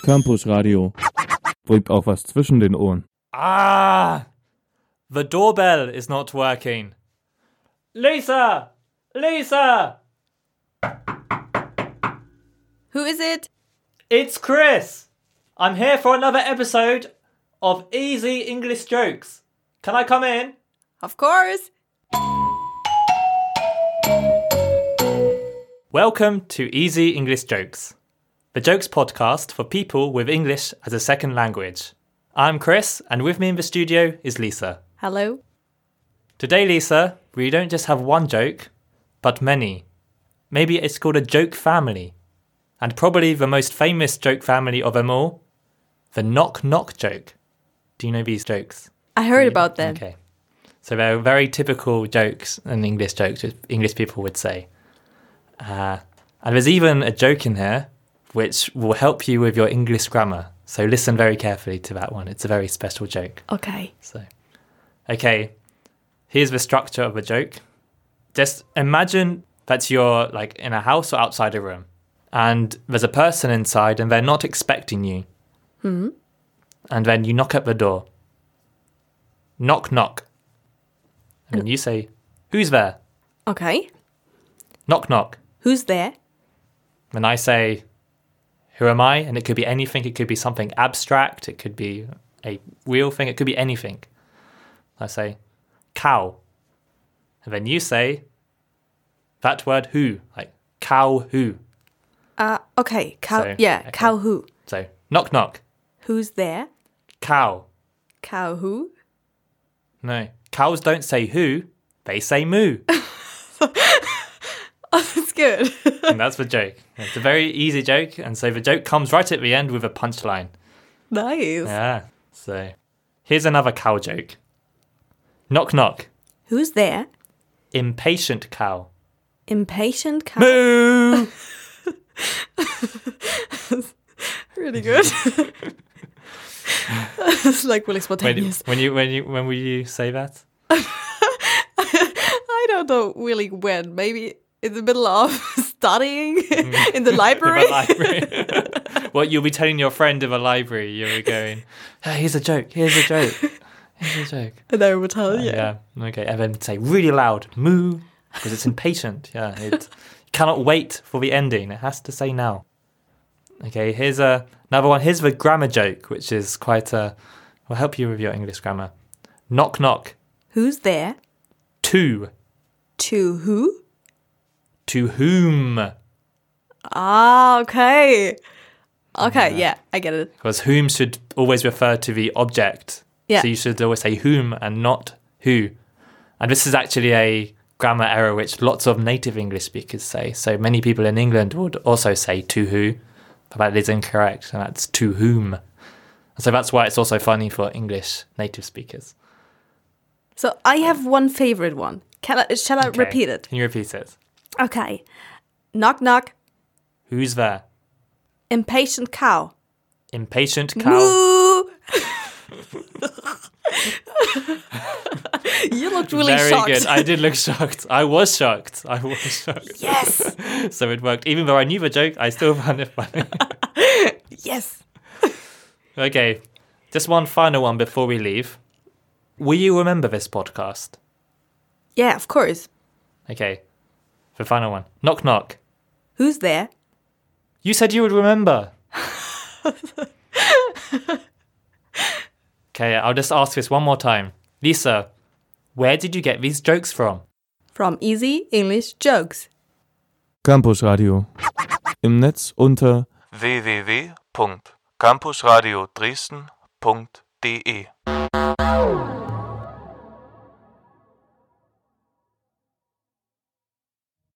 Campus Radio. Bringt auch was zwischen den Ohren. Ah! The doorbell is not working. Lisa! Lisa! Who is it? It's Chris! I'm here for another episode of Easy English Jokes. Can I come in? Of course. Welcome to Easy English Jokes, the jokes podcast for people with English as a second language. I'm Chris, and with me in the studio is Lisa. Hello. Today, Lisa, we don't just have one joke, but many. Maybe it's called a joke family. And probably the most famous joke family of them all, the knock-knock joke. Do you know these jokes? I heard about them. Okay. So they're very typical jokes and English jokes that English people would say. And there's even a joke in here which will help you with your English grammar. So listen very carefully to that one. It's a very special joke. Okay. Okay, here's the structure of a joke. Just imagine that you're like in a house or outside a room. And there's a person inside and they're not expecting you. Hmm. And then you knock at the door. Knock, knock. And then you say, who's there? Okay. Knock, knock. Who's there? And I say, who am I? And it could be anything. It could be something abstract. It could be a real thing. It could be anything. I say, cow. And then you say that word who, like cow who. Okay. Cow. So, yeah. okay. Cow who? So, knock, knock. Who's there? Cow. Cow who? No. Cows don't say who. They say moo. Oh, that's good. And that's the joke. It's a very easy joke. And so the joke comes right at the end with a punchline. Nice. Yeah. So here's another cow joke. Knock, knock. Who's there? Impatient cow. Impatient cow. Moo! Really good. It's like really spontaneous. When will you say that? I don't know really when. Maybe in the middle of studying in the library. In the library. What, you'll be telling your friend in the library, you'll be going, hey, here's a joke. Here's a joke. And I will tell you. Yeah. Okay. And then say really loud, moo, because it's impatient. Yeah. It cannot wait for the ending. It has to say now. Okay. Here's another one. Here's the grammar joke, which is quite will help you with your English grammar. Knock, knock. Who's there? To. To who? To whom? Ah, okay. Okay, yeah, I get it. Because whom should always refer to the object. Yeah. So you should always say whom and not who. And this is actually a grammar error which lots of native English speakers say. So many people in England would also say to who, but that is incorrect, and that's to whom. And so that's why it's also funny for English native speakers. So I have one favorite one. Shall I Okay. repeat it? Can you repeat it? Okay. Knock, knock. Who's there? Impatient cow. Impatient cow. Moo! You looked really Very shocked. good. I did look shocked. I was shocked. Yes. So it worked. Even though I knew the joke, I still found it funny. Yes. Okay, just one final one before we leave. Will you remember this podcast? Yeah, of course. Okay, the final one. Knock, knock. Who's there? You said you would remember. Okay, I'll just ask this one more time. Lisa, where did you get these jokes from? From Easy English Jokes. Campus Radio. Im Netz unter www.campusradiodresden.de